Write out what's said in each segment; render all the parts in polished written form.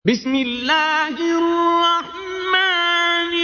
بسم الله الرحمن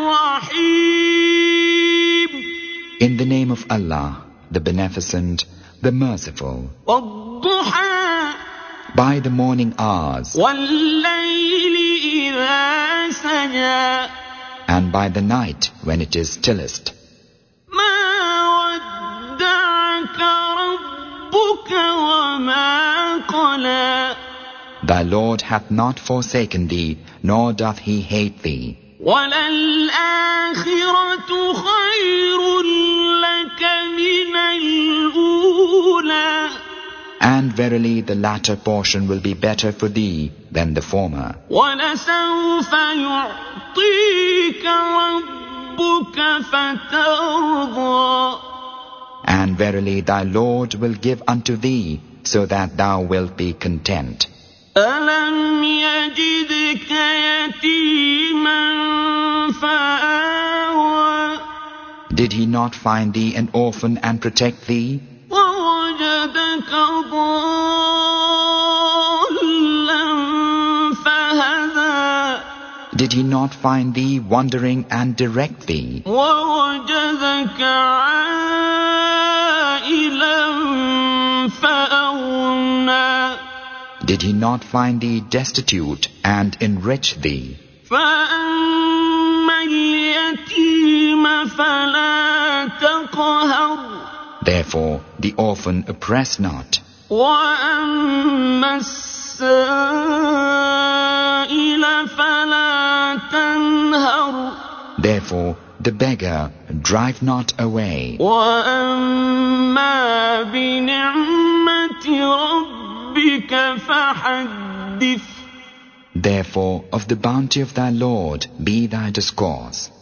الرحيم. In the name of Allah, the Beneficent, the Merciful. والضحى By the morning hours, والليل إذا سجى and by the night when it is stillest. ما ودعك ربك وما قلى Thy Lord hath not forsaken thee, nor doth he hate thee. وَلَلْآخِرَةُ خَيْرٌ لَكَ مِنَ الْأُولَى. And verily the latter portion will be better for thee than the former. وَلَسَوْفَ يُعْطِيكَ رَبُّكَ فَتَرْضَى. And verily thy Lord will give unto thee, so that thou wilt be content. أَلَمْ يَجِدْكَ يَتِيمًا فَآوَى. Did he not find thee an orphan and protect thee? وَوَجَدَكَ ضَالًّا فَهَدَى. Did he not find thee wandering and direct thee? وَوَجَدَكَ عَائِلًا فَأَغْنَى. Did he not find thee destitute and enrich thee? فَأَمَّا الْيَتِيمَ فَلَا تَقْهَرْ. Therefore the orphan oppress not. وَأَمَّا السَّائِلَ فَلَا تَنْهَرْ. Therefore the beggar drive not away. وَأَمَّا بِنِعْمَةِ رَبِّكَ فَحَدِّثْ. Therefore of the bounty of thy Lord be thy discourse.